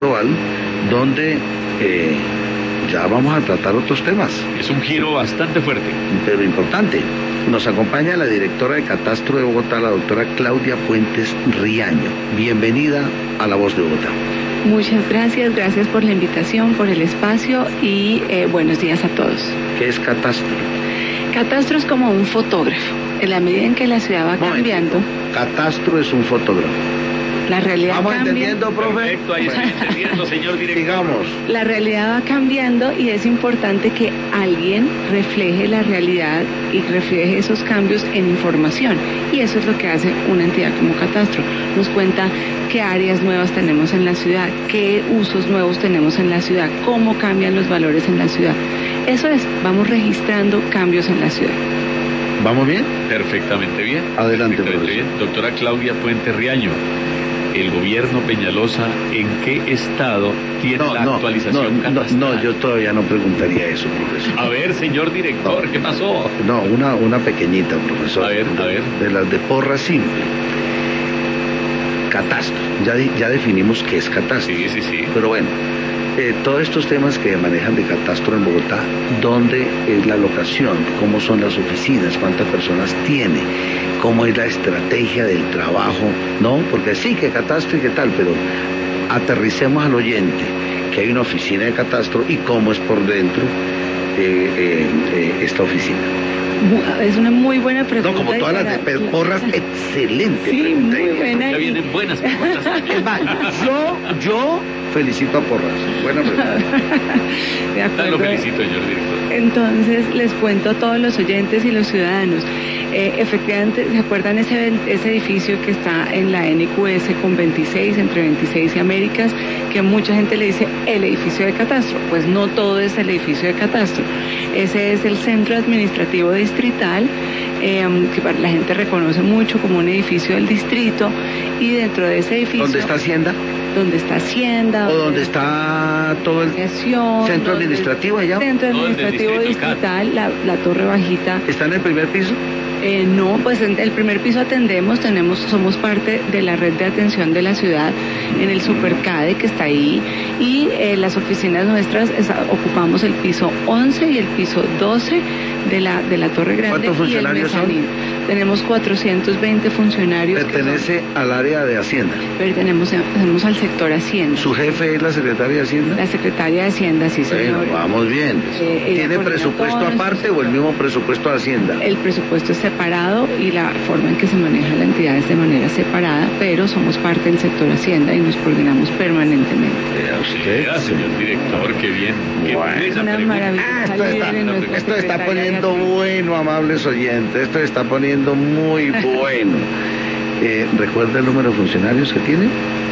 donde ya vamos a tratar otros temas. Es un giro bastante fuerte. Pero importante. Nos acompaña la directora de Catastro de Bogotá, la doctora Claudia Puentes Riaño. Bienvenida a La Voz de Bogotá. Muchas gracias, gracias por la invitación, por el espacio y buenos días a todos. ¿Qué es Catastro? Catastro es como un fotógrafo. En la medida en que la ciudad va cambiando... Catastro es un fotógrafo. La realidad ¿Vamos cambia. entendiendo, profe? Perfecto, ahí estoy entendiendo, señor director. Digamos. La realidad va cambiando y es importante que alguien refleje la realidad y refleje esos cambios en información. Y eso es lo que hace una entidad como Catastro. Nos cuenta qué áreas nuevas tenemos en la ciudad, qué usos nuevos tenemos en la ciudad, cómo cambian los valores en la ciudad. Eso es, vamos registrando cambios en la ciudad. ¿Vamos bien? Perfectamente bien. Adelante, perfectamente bien. Doctora Claudia Puentes Riaño, el gobierno Peñalosa, ¿en qué estado tiene la actualización catastral? No, yo todavía no preguntaría eso, profesor. A ver, señor director, ¿qué pasó? No, una pequeñita, profesor. A ver. De las de porra simple. Catastro. Ya definimos qué es catastro. Sí. Pero bueno, todos estos temas que manejan de catastro en Bogotá, ¿dónde es la locación? ¿Cómo son las oficinas? ¿Cuántas personas tiene? ¿Cómo es la estrategia del trabajo? ¿No? Porque sí, que catastro y qué tal, pero aterricemos al oyente que hay una oficina de catastro y cómo es por dentro esta oficina. Es una muy buena pregunta. No, como todas las de porras, excelente sí, pregunta. Muy buena. Ya vienen buenas preguntas. Yo felicito a Porras. Buena pregunta. De acuerdo. Lo felicito, señor director. Entonces, les cuento a todos los oyentes y los ciudadanos. Efectivamente, ¿se acuerdan ese edificio que está en la NQS con 26, entre 26 y Américas, que mucha gente le dice el edificio de Catastro? Pues no todo es el edificio de Catastro. Ese es el Centro Administrativo Distrital, que la gente reconoce mucho como un edificio del distrito, y dentro de ese edificio... ¿Dónde está Hacienda? Donde está Hacienda. ¿O donde está todo el centro administrativo allá? Centro Administrativo Distrital, la torre bajita. ¿Está en el primer piso? No, pues en el primer piso somos parte de la red de atención de la ciudad en el Supercade que está ahí, y las oficinas nuestras ocupamos el piso 11 y el piso 12 de la Torre Grande. ¿Cuántos funcionarios y el mezanín. Tenemos 420 funcionarios. ¿Pertenece al área de Hacienda? Pertenecemos al sector Hacienda. ¿Su jefe es la secretaria de Hacienda? La secretaria de Hacienda, sí, señor. Bueno, vamos bien. ¿Tiene presupuesto aparte o el mismo presupuesto de Hacienda? El presupuesto es separado y la forma en que se maneja la entidad es de manera separada, pero somos parte del sector Hacienda y nos coordinamos permanentemente. Señor director, qué bien. Es una maravilla. Esto está poniendo bueno, amables oyentes. Esto está poniendo muy bueno. ¿Recuerda el número de funcionarios que tiene?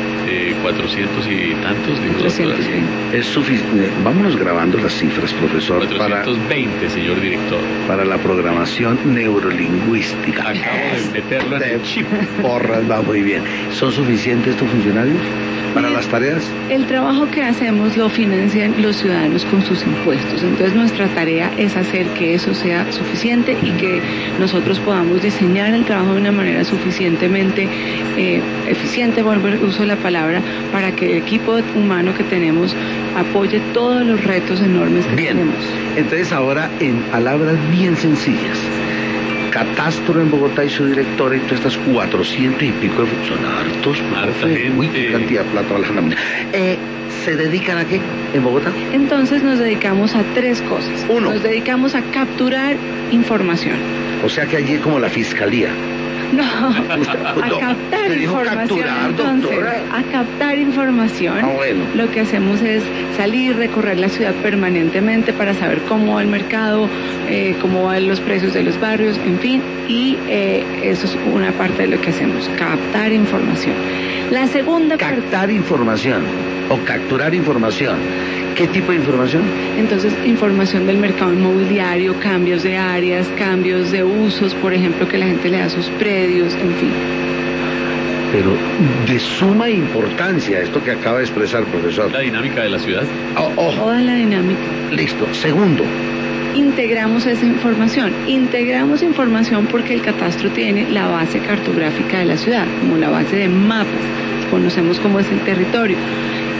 400 y tantos. 420. Es suficiente. Vámonos grabando las cifras, profesor. 420, señor director. Para la programación neurolingüística. Acabo de meterlo en el chip. Porras, va muy bien. ¿Son suficientes estos funcionarios para las tareas? El trabajo que hacemos lo financian los ciudadanos con sus impuestos. Entonces nuestra tarea es hacer que eso sea suficiente y que nosotros podamos diseñar el trabajo de una manera suficientemente eficiente, uso la palabra, para que el equipo humano que tenemos apoye todos los retos enormes que tenemos. Entonces ahora, en palabras bien sencillas, Catastro en Bogotá y su directora y todas estas 400 y pico de funcionarios, harta gente. Uy, qué cantidad de plata vale la nómina. ¿Se dedican a qué en Bogotá? Entonces nos dedicamos a tres cosas. Uno. Nos dedicamos a capturar información. O sea que allí es como la fiscalía. No, a captar información. Entonces, a captar información. Bueno. Lo que hacemos es salir, recorrer la ciudad permanentemente para saber cómo va el mercado, cómo van los precios de los barrios, en fin, y eso es una parte de lo que hacemos, captar información. La segunda parte... Captar información o capturar información. ¿Qué tipo de información? Entonces, información del mercado inmobiliario, cambios de áreas, cambios de usos, por ejemplo, que la gente le da a sus predios, en fin. Pero de suma importancia esto que acaba de expresar, profesor. La dinámica de la ciudad. Toda la dinámica. Listo. Segundo. Integramos esa información. Integramos información porque el catastro tiene la base cartográfica de la ciudad, como la base de mapas. Conocemos cómo es el territorio.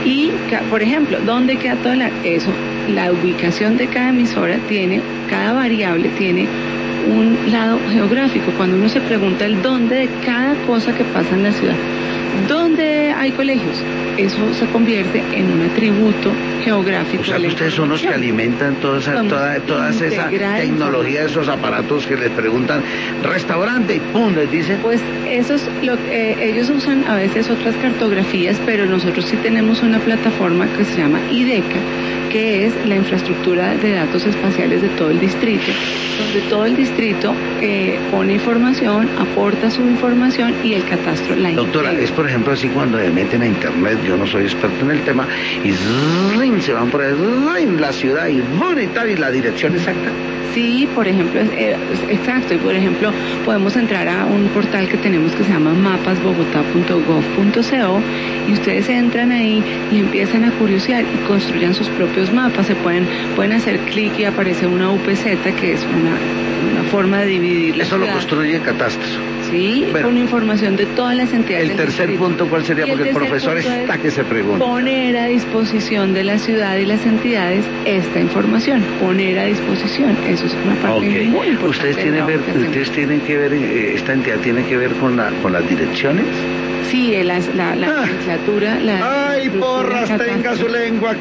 Y, por ejemplo, ¿dónde queda todo eso? La ubicación de cada emisora cada variable tiene un lado geográfico. Cuando uno se pregunta el dónde de cada cosa que pasa en la ciudad, ¿dónde hay colegios? Eso se convierte en un atributo geográfico. O sea, que ustedes son los que alimentan toda esa tecnología, esos aparatos que les preguntan restaurante y ¡pum! Les dicen. Pues ellos usan a veces otras cartografías, pero nosotros sí tenemos una plataforma que se llama IDECA, que es la infraestructura de datos espaciales de todo el distrito, donde todo el distrito pone información, aporta su información y el catastro la integra. Doctora, es por ejemplo así cuando se meten a internet, yo no soy experto en el tema, y se van por ahí, la ciudad y tal, y la dirección exacta. Sí, por ejemplo, exacto, y por ejemplo podemos entrar a un portal que tenemos que se llama mapasbogotá.gov.co y ustedes entran ahí y empiezan a curiosear y construyan sus propios mapas. Pueden hacer clic y aparece una UPZ, que es una forma de dividir la ciudad. Eso lo construye Catastro. Sí, bueno, con información de todas las entidades. El tercer punto, ¿cuál sería? Porque el profesor está que se pregunta. Poner a disposición de la ciudad y las entidades esta información. Poner a disposición. Eso es una parte muy importante. Ustedes tienen que ver, esta entidad tiene que ver con las direcciones. Sí, la nomenclatura. ¡Ay, porras, tenga su lengua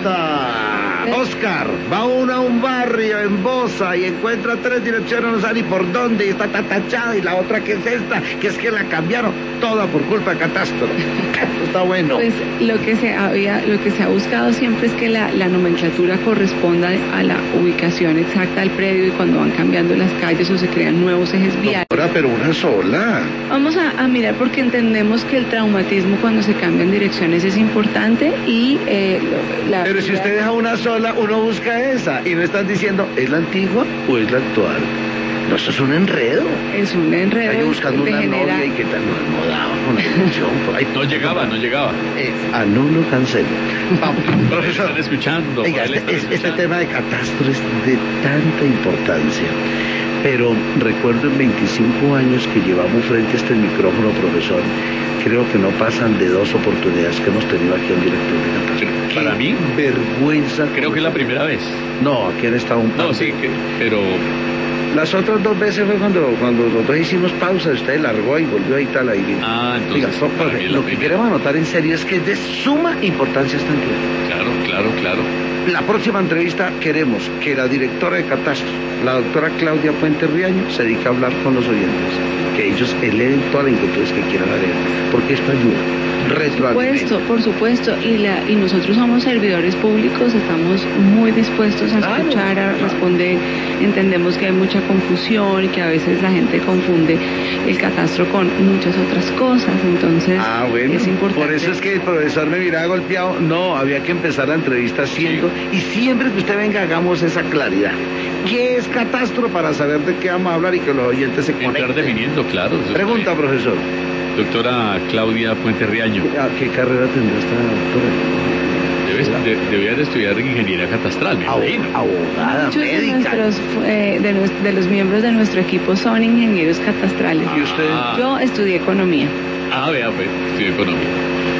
quieta! Oscar, va uno a un barrio en Bosa y encuentra 3 direcciones, no sabe ni por dónde, y está tachada, y la otra que es esta, que es que la cambiaron, toda por culpa de Catastro. Está bueno. Pues lo que se ha buscado siempre es que la nomenclatura corresponda a la ubicación exacta del predio y cuando van cambiando las calles o se crean nuevos ejes viales. Doctora, pero una sola. Vamos a mirar porque entendemos que el traumatismo cuando se cambian direcciones es importante y pero si usted deja una sola, uno busca esa y no están diciendo, ¿es la antigua o es la actual? No, eso es un enredo. Es un enredo. Está buscando una novia y que tal, no daba con la dirección. No llegaba. Anulo, cancelo. Vamos, profesor. Están escuchando. Oiga, este tema de Catastro es de tanta importancia. Pero recuerdo en 25 años que llevamos frente a este micrófono, profesor, creo que no pasan de 2 oportunidades que hemos tenido aquí al director de Catastro. Para mí, vergüenza. Creo que es la primera vez. No, aquí han estado un par. No, sí, pero... Las otras 2 veces fue cuando los dos hicimos pausa, usted largó y volvió y tal. Ahí. Entonces... Lo que queremos anotar en serio es que es de suma importancia esta entidad. Claro. La próxima entrevista queremos que la directora de Catastro, la doctora Claudia Puente Riaño, se dedique a hablar con los oyentes, que ellos eleven todas las inquietudes que quieran leer, porque esto ayuda. Por supuesto, y nosotros somos servidores públicos, estamos muy dispuestos a escuchar, a responder. Entendemos que hay mucha confusión y que a veces la gente confunde el catastro con muchas otras cosas, entonces bueno, es importante. Por eso es que el profesor me miraba golpeado. No, había que empezar la entrevista haciendo, y siempre que usted venga hagamos esa claridad. ¿Qué es catastro? Para saber de qué vamos a hablar y que los oyentes se conecten. Entrar definiendo, claro. Pregunta, profesor. Doctora Claudia Puente Riaño. ¿Qué carrera tendrá esta doctora? Debía de estudiar ingeniería catastral, abogada, médica. Muchos de los miembros de nuestro equipo son ingenieros catastrales. ¿Y usted? Yo estudié economía. Vea, pues, estudié economía.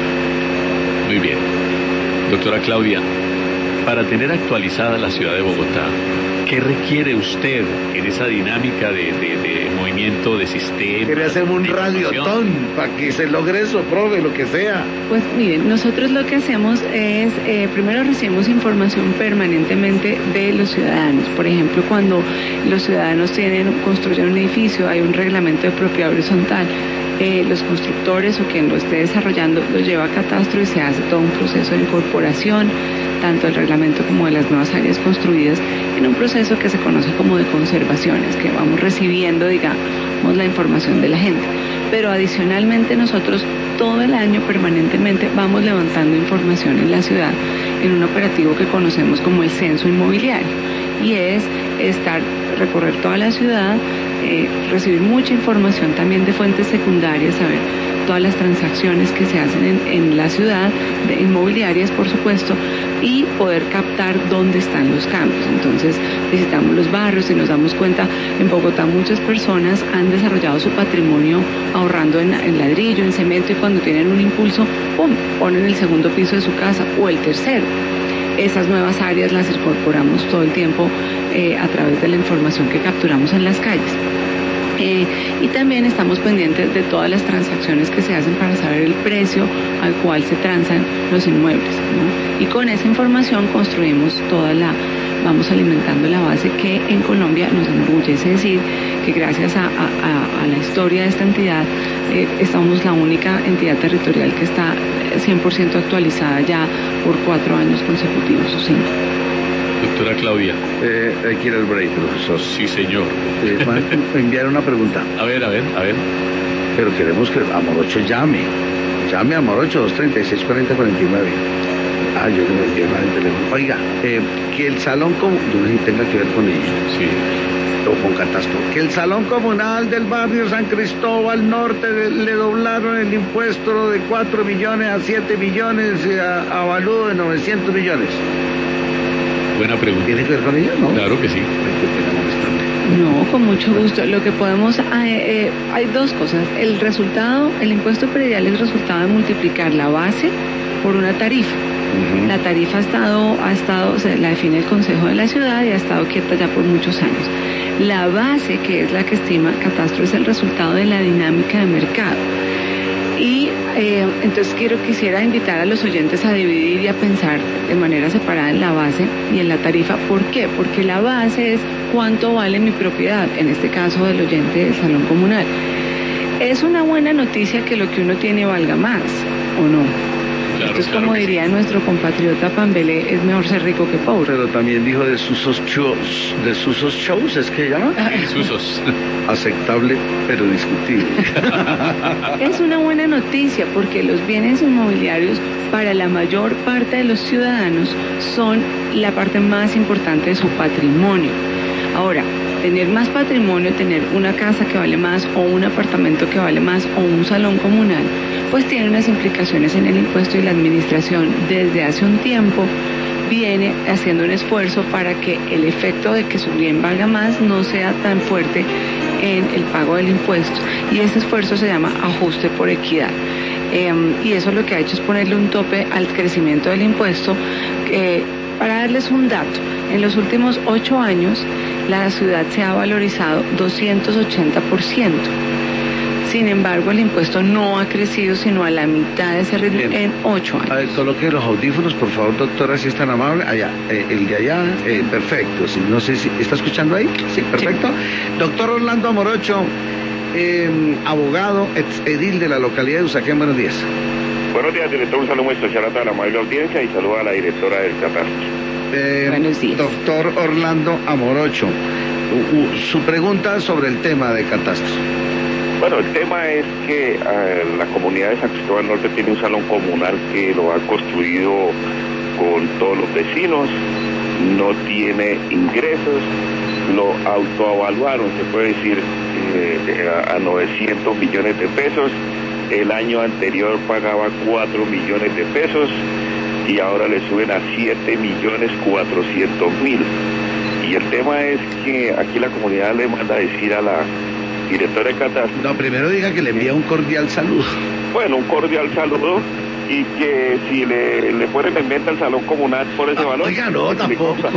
Muy bien. Doctora Claudia, para tener actualizada la ciudad de Bogotá, ¿qué requiere usted en esa dinámica de movimiento de sistema? Quiere hacer un radiotón para que se logre eso, profe, lo que sea. Pues miren, nosotros lo que hacemos es, primero recibimos información permanentemente de los ciudadanos. Por ejemplo, cuando los ciudadanos construyen un edificio, hay un reglamento de propiedad horizontal. Los constructores o quien lo esté desarrollando lo lleva a Catastro y se hace todo un proceso de incorporación, tanto del reglamento como de las nuevas áreas construidas, en un proceso que se conoce como de conservaciones, que vamos recibiendo, digamos, la información de la gente. Pero adicionalmente nosotros todo el año permanentemente vamos levantando información en la ciudad en un operativo que conocemos como el censo inmobiliario. Y es recorrer toda la ciudad, recibir mucha información también de fuentes secundarias, saber todas las transacciones que se hacen en la ciudad, inmobiliarias por supuesto, y poder captar dónde están los cambios. Entonces visitamos los barrios y nos damos cuenta, en Bogotá muchas personas han desarrollado su patrimonio ahorrando en ladrillo, en cemento, y cuando tienen un impulso, ¡pum!, ponen el segundo piso de su casa o el tercero. Esas nuevas áreas las incorporamos todo el tiempo a través de la información que capturamos en las calles. Y también estamos pendientes de todas las transacciones que se hacen para saber el precio al cual se transan los inmuebles, ¿no? Y con esa información construimos vamos alimentando la base que en Colombia nos enorgullece decir que gracias a la historia de esta entidad, estamos la única entidad territorial que está 100% actualizada ya por 4 años consecutivos o 5. Doctora Claudia. Hay que ir al break, profesor. Sí, señor. Enviar una pregunta. A ver. Pero queremos que Amorocho llame. Llame a Amorocho, 236-4049. Yo no me llevo el teléfono. Oiga, que el salón común, yo no sé si tenga que ver con ello. Sí. O con catastro. Que el salón comunal del barrio San Cristóbal Norte le doblaron el impuesto de 4 millones a 7 millones, a avalúo de 900 millones. Buena pregunta. ¿Tiene que ver con ello? No. Claro que sí. No, con mucho gusto. Lo que podemos, hay dos cosas. El resultado, el impuesto predial es resultado de multiplicar la base por una tarifa. Uh-huh. La tarifa ha estado, la define el Consejo de la Ciudad y ha estado quieta ya por muchos años. La base, que es la que estima Catastro, es el resultado de la dinámica de mercado. Y entonces quisiera invitar a los oyentes a dividir y a pensar de manera separada en la base y en la tarifa. ¿Por qué? Porque la base es cuánto vale mi propiedad, en este caso del oyente del salón comunal. Es una buena noticia que lo que uno tiene valga más, ¿o no? Claro, entonces, como diría nuestro compatriota Pambelé, es mejor ser rico que pobre. Pero también dijo de Susos Shows, ¿es que llama? Susos. Aceptable, pero discutible. Es una buena noticia porque los bienes inmobiliarios para la mayor parte de los ciudadanos son la parte más importante de su patrimonio. Ahora, tener más patrimonio, tener una casa que vale más o un apartamento que vale más o un salón comunal, pues tiene unas implicaciones en el impuesto, y la administración desde hace un tiempo viene haciendo un esfuerzo para que el efecto de que su bien valga más no sea tan fuerte en el pago del impuesto, y ese esfuerzo se llama ajuste por equidad. Y eso lo que ha hecho es ponerle un tope al crecimiento del impuesto. Para darles un dato, en los últimos 8 años la ciudad se ha valorizado 280%. Sin embargo, el impuesto no ha crecido sino a la mitad de ese ritmo en 8 años. A ver, coloque los audífonos, por favor, doctora, si es tan amable. Allá, el de allá, perfecto. No sé si está escuchando ahí. Sí, perfecto. Sí. Doctor Orlando Amorocho, abogado, edil de la localidad de Usaquén, buenos días. Buenos días, director. Un saludo muy especial a toda la amable audiencia y saludo a la directora del Catastro. Buenos días. Doctor Orlando Amorocho, su pregunta sobre el tema de Catastro. Bueno, el tema es que la comunidad de San Cristóbal Norte tiene un salón comunal que lo ha construido con todos los vecinos, no tiene ingresos, lo autoavaluaron, se puede decir, a 900 millones de pesos. El año anterior pagaba 4 millones de pesos y ahora le suben a 7.400.000. Y el tema es que aquí la comunidad le manda a decir a la directora de Catastro. No, primero diga que le envía un cordial saludo. Bueno, un cordial saludo, y que si le ponen en venta el salón comunal por ese valor. Oiga, no, tampoco.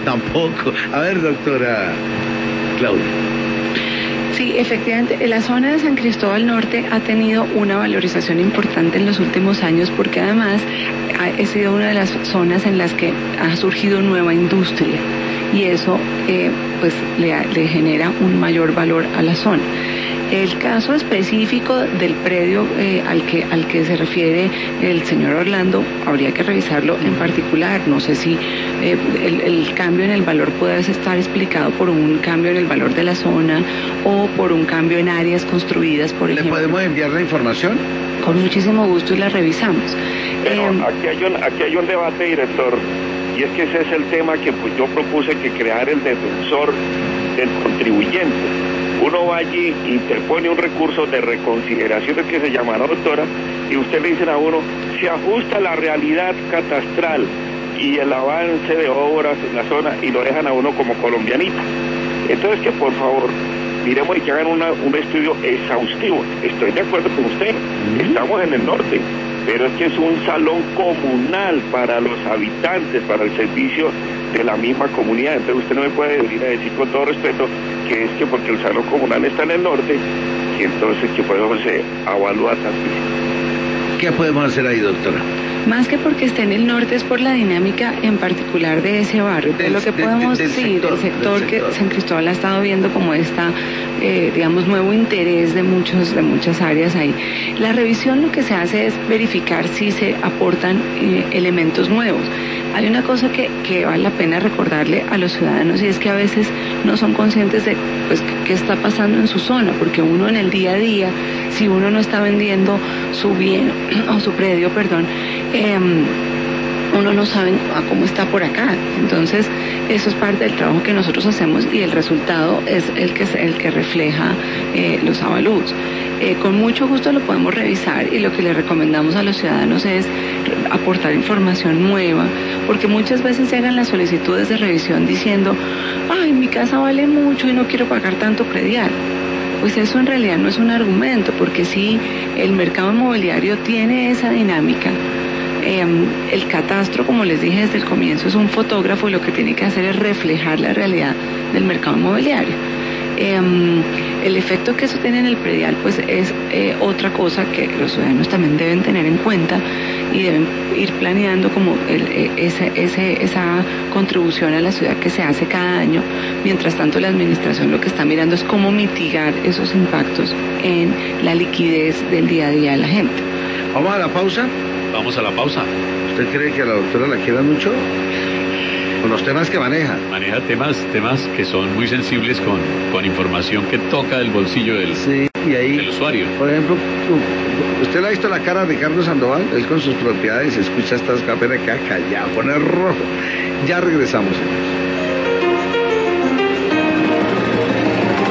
A ver, doctora Claudia. Sí, efectivamente, la zona de San Cristóbal Norte ha tenido una valorización importante en los últimos años, porque además ha sido una de las zonas en las que ha surgido nueva industria, y eso pues le genera un mayor valor a la zona. El caso específico del predio al que se refiere el señor Orlando, habría que revisarlo en particular. No sé si el cambio en el valor puede estar explicado por un cambio en el valor de la zona o por un cambio en áreas construidas, por ejemplo. ¿Le podemos enviar la información? Con muchísimo gusto, y la revisamos. Pero aquí hay un debate, director, y es que ese es el tema que pues yo propuse, que crear el defensor del contribuyente. Uno va allí, interpone un recurso de reconsideración que se llama, ¿no, doctora? Y usted le dice a uno, se ajusta la realidad catastral y el avance de obras en la zona, y lo dejan a uno como colombianito. Entonces, que por favor miremos y que hagan un estudio exhaustivo. Estoy de acuerdo con usted, estamos en el norte, pero es que es un salón comunal para los habitantes, para el servicio de la misma comunidad. Entonces usted no me puede venir a decir con todo respeto que es que porque el salón comunal está en el norte, y entonces que podemos evaluar tantísimo. ¿Qué podemos hacer ahí, doctora? Más que porque esté en el norte, es por la dinámica en particular de ese barrio. Pero lo que podemos decir, del sector que San Cristóbal ha estado viendo como esta, digamos, nuevo interés de muchas áreas ahí. La revisión lo que se hace es verificar si se aportan elementos nuevos. Hay una cosa que vale la pena recordarle a los ciudadanos, y es que a veces no son conscientes de pues qué está pasando en su zona, porque uno en el día a día, si uno no está vendiendo su bien o su predio, uno no sabe cómo está por acá. Entonces eso es parte del trabajo que nosotros hacemos, y el resultado es el que refleja los avalúos. Con mucho gusto lo podemos revisar, y lo que le recomendamos a los ciudadanos es aportar información nueva, porque muchas veces se hagan las solicitudes de revisión diciendo, ay, mi casa vale mucho y no quiero pagar tanto predial. Pues eso en realidad no es un argumento, porque sí, el mercado inmobiliario tiene esa dinámica. El catastro, como les dije desde el comienzo, es un fotógrafo, y lo que tiene que hacer es reflejar la realidad del mercado inmobiliario. El efecto que eso tiene en el predial pues es otra cosa que los ciudadanos también deben tener en cuenta, y deben ir planeando como esa contribución a la ciudad que se hace cada año. Mientras tanto, la administración lo que está mirando es cómo mitigar esos impactos en la liquidez del día a día de la gente. ¿Vamos a la pausa? Vamos a la pausa. ¿Usted cree que a la doctora la quieran mucho? Con los temas que maneja. Maneja temas que son muy sensibles, con información que toca el bolsillo del usuario. Por ejemplo, ¿usted le ha visto la cara de Ricardo Sandoval? Él con sus propiedades escucha estas cámaras que callado, pone rojo. Ya regresamos.